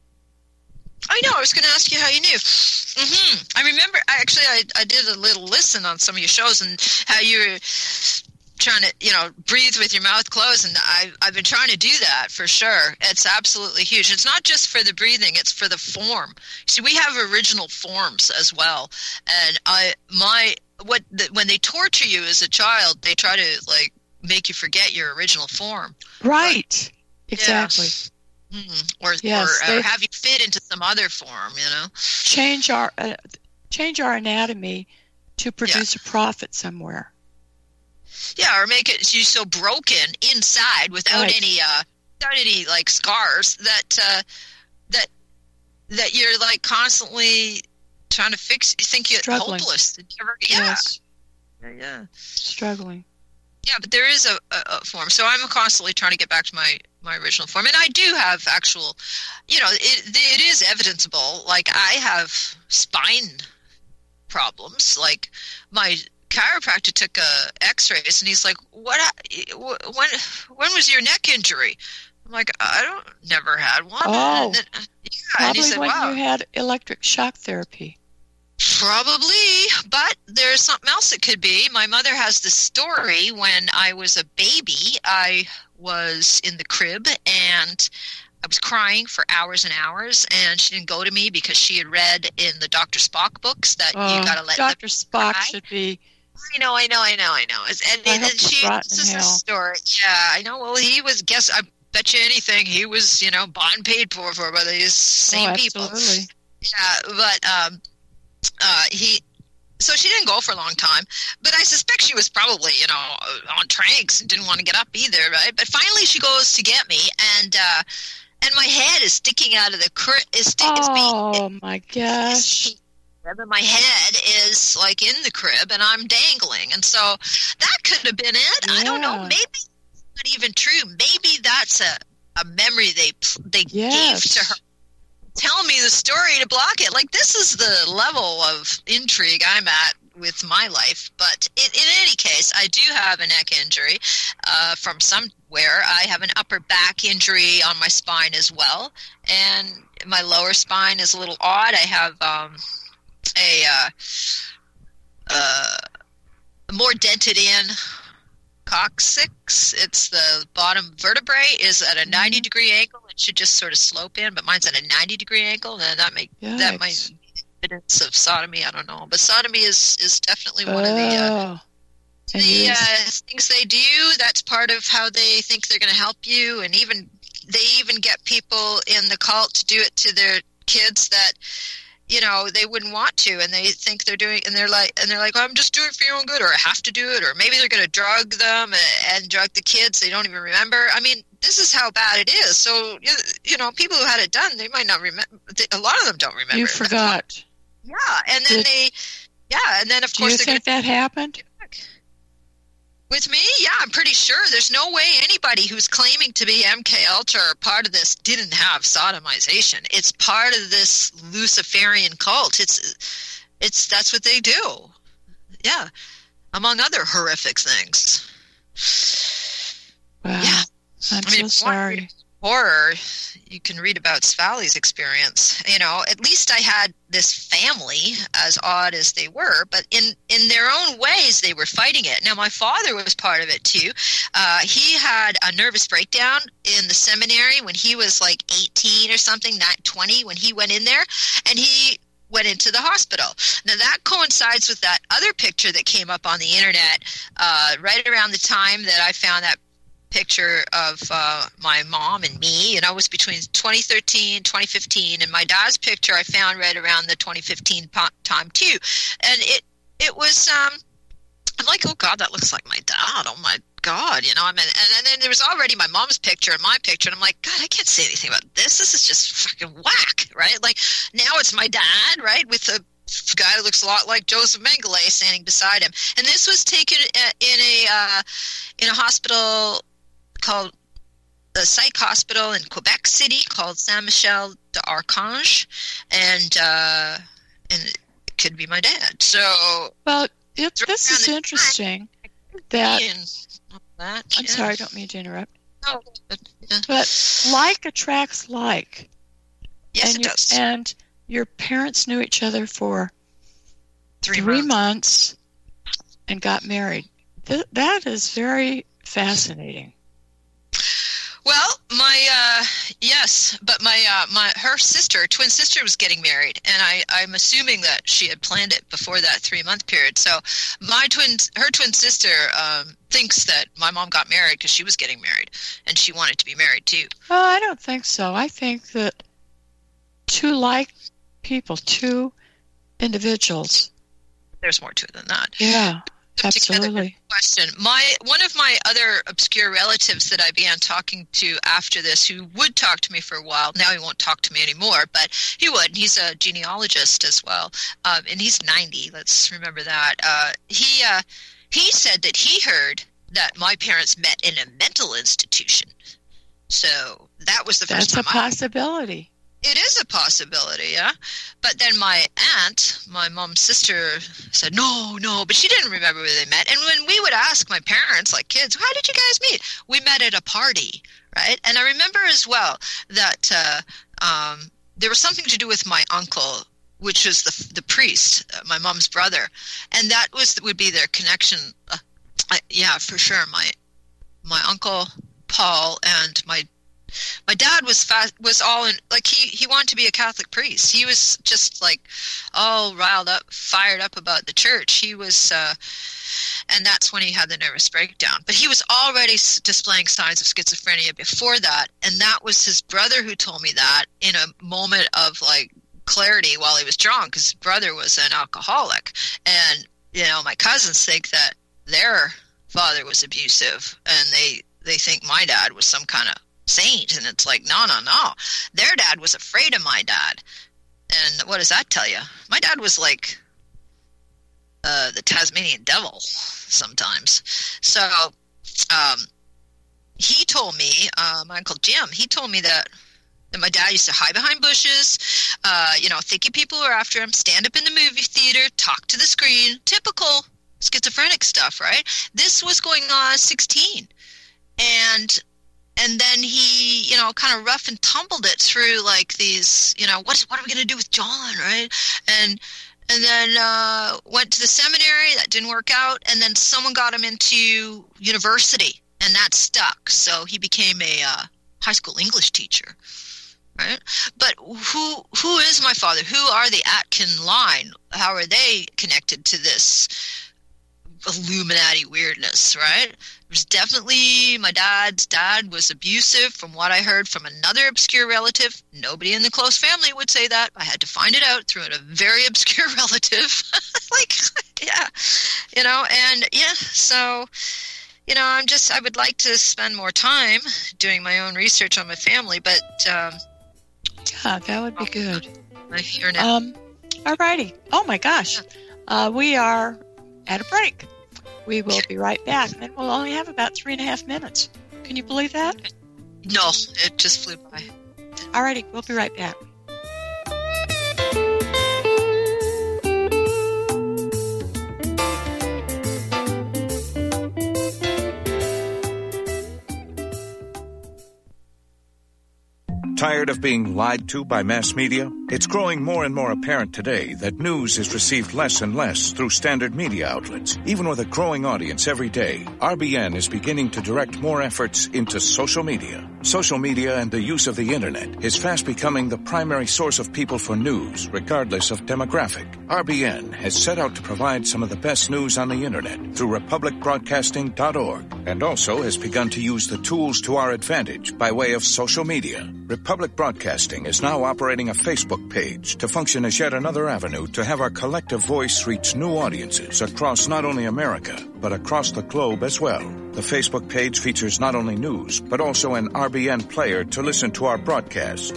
I know. I was going to ask you how you knew. Mm-hmm. I remember. I actually I I did a little listen on some of your shows and how you were trying to, you know, breathe with your mouth closed, and I, I've been trying to do that for sure. It's absolutely huge. It's not just for the breathing; it's for the form. See, we have original forms as well, and I my what the, when they torture you as a child, they try to like make you forget your original form. Right. But, exactly. Yeah. Mm, or Yes, or, they- or have you fit into some other form, you know? Change our uh, change our anatomy to produce a profit somewhere. Yeah, or make it you so broken inside without Right. any uh without any like scars that uh that that you're like constantly trying to fix you think you're Struggling. hopeless. You never- Yeah. Yes. yeah. Yeah. Struggling. Yeah, but there is a, a, a form. So I'm constantly trying to get back to my, my original form. And I do have actual, you know, it, it is evidenceable. Like, I have spine problems. Like, my chiropractor took a x-rays, and he's like, what, when, when was your neck injury? I'm like, I don't, never had one. Oh, and then, yeah, and Probably he said, when wow. you had electric shock therapy. Probably, but there's something else it could be. My mother has this story. When I was a baby, I was in the crib and I was crying for hours and hours, and she didn't go to me because she had read in the Doctor Spock books that Oh, you got to let Doctor them Spock cry. should be. I know, I know, I know, I know. It's- And, I and, hope and he's she rotten this is in a hell. story. Yeah, I know. Well, he was. Guess I bet you anything he was. You know, bought and paid for for by these same oh, people. absolutely. Yeah, but um, uh, he. So she didn't go for a long time, but I suspect she was probably, you know, on tranks and didn't want to get up either, right? But finally, she goes to get me, and uh, and my head is sticking out of the cur- is stick. It's being, Oh my gosh. and my head is like in the crib, and I'm dangling, and so that could have been it. I don't know. Yeah. Maybe it's not even true. Maybe that's a, a memory they they Yes. gave to her. Tell me the story to block it. Like, this is the level of intrigue I'm at with my life. But in, in any case, I do have a neck injury uh, from somewhere. I have an upper back injury on my spine as well, and my lower spine is a little odd. I have um, a uh, uh, more dented in coccyx. It's the bottom vertebrae is at a Mm-hmm. ninety degree angle. It should just sort of slope in, but mine's at a ninety degree angle. Then that may that Yikes. might be evidence of sodomy. I don't know, but sodomy is is definitely one of the uh, Oh. And the you- uh, things they do. That's part of how they think they're going to help you, and even they even get people in the cult to do it to their kids that, you know, they wouldn't want to, and they think they're doing, and they're like, and they're like, oh, I'm just doing it for your own good, or I have to do it, or maybe they're going to drug them and, and drug the kids. They don't even remember. I mean, this is how bad it is. So, you, you know, people who had it done, they might not remember. A lot of them don't remember. you forgot. Yeah, and then Did- they, yeah, and then of Do you course they're think that happened? With me, yeah, I'm pretty sure. There's no way anybody who's claiming to be M K Ultra or part of this didn't have sodomization. It's part of this Luciferian cult. It's, it's that's what they do. Yeah, among other horrific things. Wow. Yeah. I'm I mean, so if you want to sorry. read horror, you can read about Svali's experience. You know, at least I had this family, as odd as they were, but in, in their own ways, they were fighting it. Now, my father was part of it, too. Uh, he had a nervous breakdown in the seminary when he was like eighteen or something, not twenty, when he went in there, and he went into the hospital. Now, that coincides with that other picture that came up on the internet uh, right around the time that I found that picture of uh, my mom and me. You know, it was between twenty thirteen, twenty fifteen, and my dad's picture I found right around the twenty fifteen po- time too. And it it was, um, I'm like, oh God, that looks like my dad. Oh my God, you know. I mean, and, and then there was already my mom's picture and my picture, and I'm like, God, I can't say anything about this. This is just fucking whack, right? Like now it's my dad, right, with a guy that looks a lot like Joseph Mengele standing beside him. And this was taken in a uh, in a hospital called the Psych Hospital in Quebec City called Saint Michel d'Archange, and uh, and it could be my dad. So, Well, it, It's this around is the interesting that, and that, I'm yeah. sorry, I don't mean to interrupt, No, but, yeah. but like attracts like. yes, and it you- does. And your parents knew each other for Three, three months. months and got married. Th- that is very fascinating. Well, my uh, yes, but my uh, my her sister, twin sister, was getting married, and I I'm assuming that she had planned it before that three month period. So my twin, her twin sister, um, thinks that my mom got married because she was getting married, and she wanted to be married too. Oh, I don't think so. I think that two like people, two individuals. There's more to it than that. Yeah, Put together absolutely. Question. My one of my other obscure relatives that I began talking to after this, who would talk to me for a while, now he won't talk to me anymore, but he would. He's a genealogist as well, um, and he's ninety. Let's remember that. Uh, he uh, he said that he heard that my parents met in a mental institution. So that was the first That's a time I possibility. It is a possibility, yeah. But then my aunt, my mom's sister, said, no, no, but she didn't remember where they met. And when we would ask my parents, like kids, how did you guys meet? We met at a party, right? And I remember as well that uh, um, there was something to do with my uncle, which was the the priest, uh, my mom's brother. And that was would be their connection. Uh, I, yeah, for sure. My my uncle Paul and my My dad was fast, was all in, like he, he wanted to be a Catholic priest. He was just like all riled up, fired up about the church. He was, uh, and that's when he had the nervous breakdown. But he was already s- displaying signs of schizophrenia before that. And that was his brother who told me that in a moment of like clarity while he was drunk, because his brother was an alcoholic. And, you know, my cousins think that their father was abusive, and they, they think my dad was some kind of saint, and it's like, no, no, no. Their dad was afraid of my dad. And what does that tell you? My dad was like uh, the Tasmanian devil sometimes. So um, he told me, uh, my Uncle Jim, he told me that, that my dad used to hide behind bushes, uh, you know, thinking people were after him, stand up in the movie theater, talk to the screen, typical schizophrenic stuff, right? This was going on at sixteen. And And then he, you know, kind of rough and tumbled it through like these, you know, what, what are we going to do with John, right? And and then uh, went to the seminary. That didn't work out. And then someone got him into university, and that stuck. So he became a uh, high school English teacher. Right? But who who is my father? Who are the Atkin line? How are they connected to this Illuminati weirdness, right? It was definitely my dad's dad was abusive from what I heard from another obscure relative. Nobody in the close family would say that. I had to find it out through a very obscure relative. like, yeah, you know, and yeah, so, you know, I'm just, I would like to spend more time doing my own research on my family, but, um, yeah, that would be good. I hear now. Um, all righty. Oh my gosh. Uh, we are at a break. We will be right back, and then we'll only have about three and a half minutes. Can you believe that? No, it just flew by. All righty, we'll be right back. Tired of being lied to by mass media? It's growing more and more apparent today that news is received less and less through standard media outlets. Even with a growing audience every day, R B N is beginning to direct more efforts into social media. Social media and the use of the internet is fast becoming the primary source of people for news, regardless of demographic. R B N has set out to provide some of the best news on the internet through republic broadcasting dot org, and also has begun to use the tools to our advantage by way of social media. Republic Broadcasting is now operating a Facebook page to function as yet another avenue to have our collective voice reach new audiences across not only America, but across the globe as well. The Facebook page features not only news, but also an R B N player to listen to our broadcast.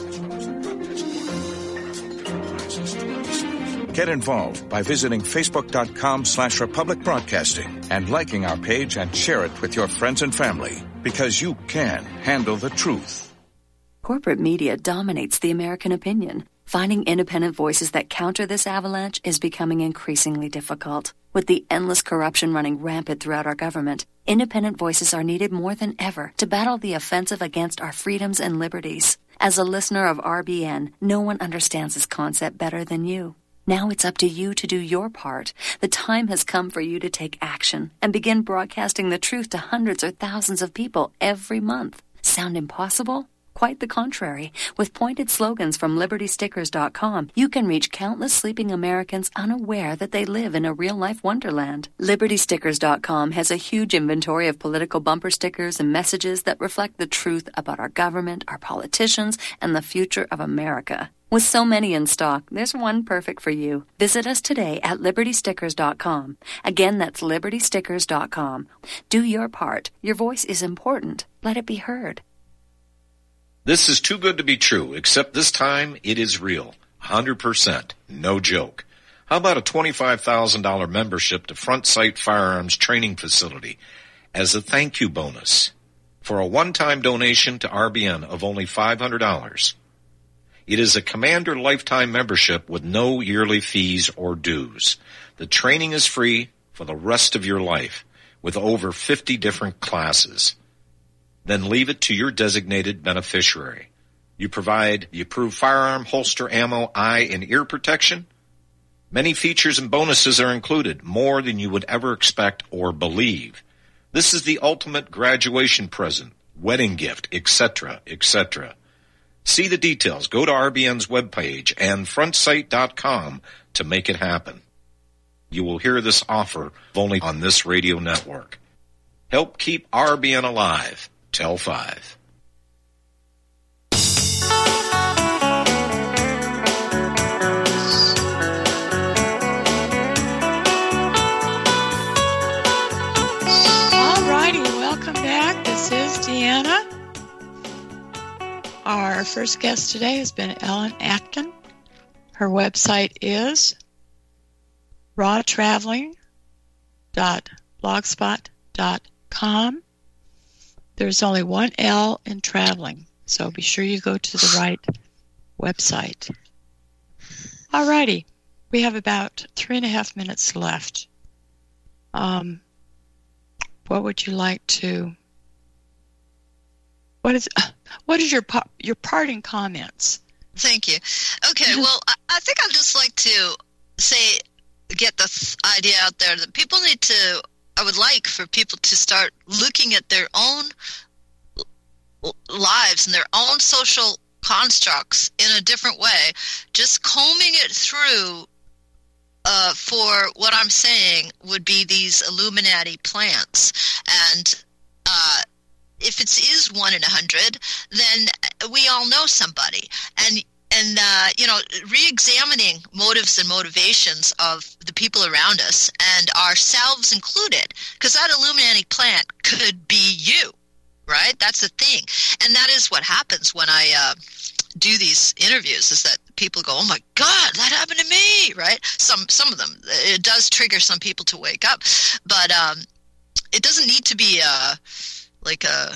Get involved by visiting facebook.com slash Republic Broadcasting and liking our page and share it with your friends and family, because you can handle the truth. Corporate media dominates the American opinion. Finding independent voices that counter this avalanche is becoming increasingly difficult. With the endless corruption running rampant throughout our government, independent voices are needed more than ever to battle the offensive against our freedoms and liberties. As a listener of R B N, no one understands this concept better than you. Now it's up to you to do your part. The time has come for you to take action and begin broadcasting the truth to hundreds or thousands of people every month. Sound impossible? Quite the contrary. With pointed slogans from liberty stickers dot com, you can reach countless sleeping Americans unaware that they live in a real-life wonderland. liberty stickers dot com has a huge inventory of political bumper stickers and messages that reflect the truth about our government, our politicians, and the future of America. With so many in stock, there's one perfect for you. Visit us today at liberty stickers dot com. Again, that's liberty stickers dot com. Do your part. Your voice is important. Let it be heard. This is too good to be true, except this time it is real. one hundred percent. No joke. How about a twenty-five thousand dollars membership to Front Sight Firearms Training Facility as a thank you bonus for a one-time donation to R B N of only five hundred dollars? It is a Commander lifetime membership with no yearly fees or dues. The training is free for the rest of your life with over fifty different classes. Then leave it to your designated beneficiary. You provide the approved firearm, holster, ammo, eye, and ear protection. Many features and bonuses are included, more than you would ever expect or believe. This is the ultimate graduation present, wedding gift, et cetera, et cetera. See the details. Go to R B N's webpage and front sight dot com to make it happen. You will hear this offer only on this radio network. Help keep R B N alive. Tell five. All righty, welcome back. This is Deanna. Our first guest today has been Ellen Atkin. Her website is raw traveling dot blogspot dot com. There's only one L in traveling, so be sure you go to the right website. All righty, we have about three and a half minutes left. Um, what would you like to? What is what is your your parting comments? Thank you. Okay, well, I think I'd just like to say, get this idea out there that people need to, I would like for people to start looking at their own lives and their own social constructs in a different way, just combing it through uh, for what I'm saying would be these Illuminati plants. And uh, if it is one in a hundred, then we all know somebody. And And, uh, you know, re-examining motives and motivations of the people around us and ourselves included, because that Illuminati plant could be you, right? That's the thing. And that is what happens when I uh, do these interviews, is that people go, oh, my God, that happened to me, right? Some some of them. It does trigger some people to wake up. But um, it doesn't need to be a, like a...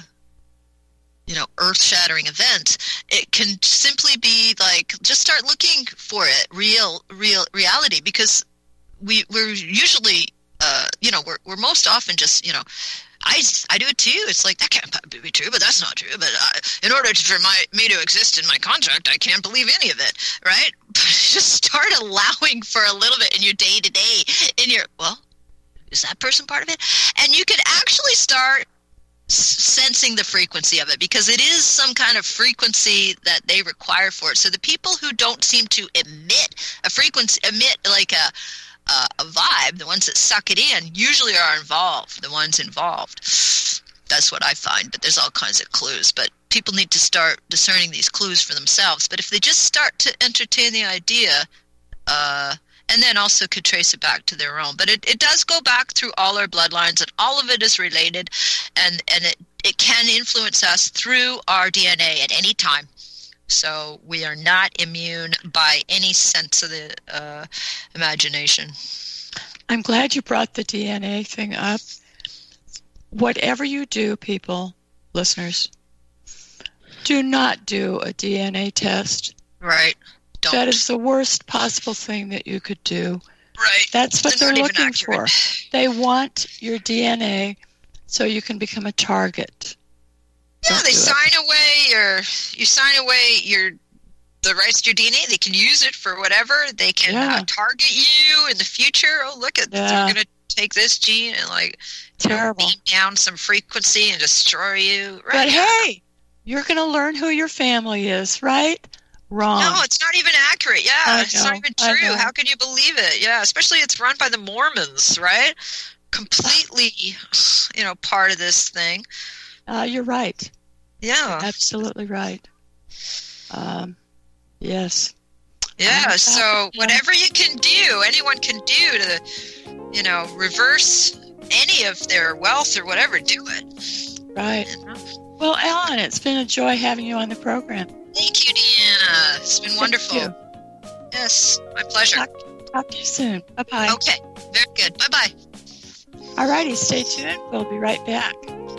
you know, earth-shattering event. It can simply be like, just start looking for it, real, real reality, because we, we're usually, uh, you know, we're, we're most often just, you know, I, I do it too. It's like, that can't be true, but that's not true. But uh, in order to, for my, me to exist in my contract, I can't believe any of it, right? But just start allowing for a little bit in your day-to-day, in your, well, is that person part of it? And you can actually start sensing the frequency of it, because it is some kind of frequency that they require for it. So the people who don't seem to emit a frequency, emit like a uh, a vibe, the ones that suck it in, usually are involved, the ones involved. That's what I find, but there's all kinds of clues. But people need to start discerning these clues for themselves. But if they just start to entertain the idea, uh, and then also could trace it back to their own. But it, it does go back through all our bloodlines, and all of it is related, and, and it, it can influence us through our D N A at any time. So we are not immune by any sense of the uh, imagination. I'm glad you brought the D N A thing up. Whatever you do, people, listeners, do not do a D N A test. Right. Don't. That is the worst possible thing that you could do. Right. That's what they're they're looking for. They want your D N A so you can become a target. Yeah, Don't they do sign it. away your, you sign away your, the rights to your D N A. They can use it for whatever. They can Yeah. uh, target you in the future. Oh, look at, Yeah. they're going to take this gene and like Terrible. beam down some frequency and destroy you. Right. But hey, you're going to learn who your family is, right? Wrong. No, it's not even accurate. Yeah, I it's not know, even I true. know. How can you believe it? Yeah, especially it's run by the Mormons, right? Completely, you know, part of this thing. Uh, you're right. Yeah. Absolutely right. Um, yes. Yeah, I'm so happy. whatever you can do, anyone can do to, you know, reverse any of their wealth or whatever, do it. Right. You know? Well, Ellen, it's been a joy having you on the program. Thank you, Deanna. It's been wonderful. you. Yes, my pleasure. Talk, talk to you soon. Bye-bye. Okay, very good. Bye-bye. All righty, stay tuned. We'll be right back.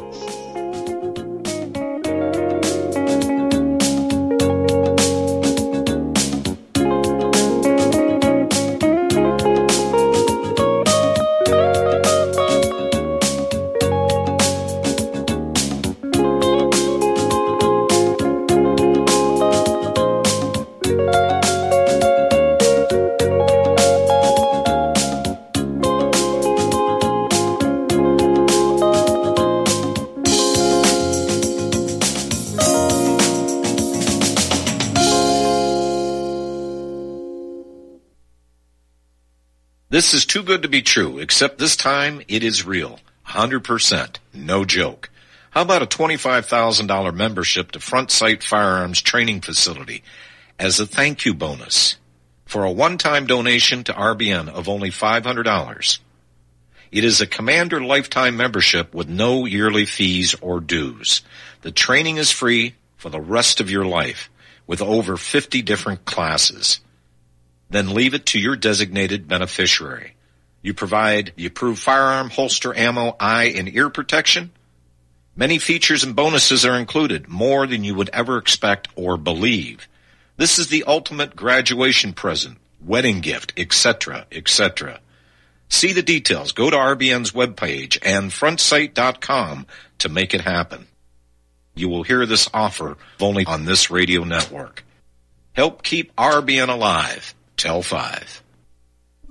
This is too good to be true, except this time it is real. one hundred percent. No joke. How about a twenty-five thousand dollars membership to Front Sight Firearms Training Facility as a thank you bonus for a one-time donation to R B N of only five hundred dollars? It is a Commander lifetime membership with no yearly fees or dues. The training is free for the rest of your life with over fifty different classes. Then leave it to your designated beneficiary. You provide the approved firearm, holster, ammo, eye, and ear protection. Many features and bonuses are included, more than you would ever expect or believe. This is the ultimate graduation present, wedding gift, et cetera, et cetera. See the details. Go to R B N's webpage and front sight dot com to make it happen. You will hear this offer only on this radio network. Help keep R B N alive. Tell five.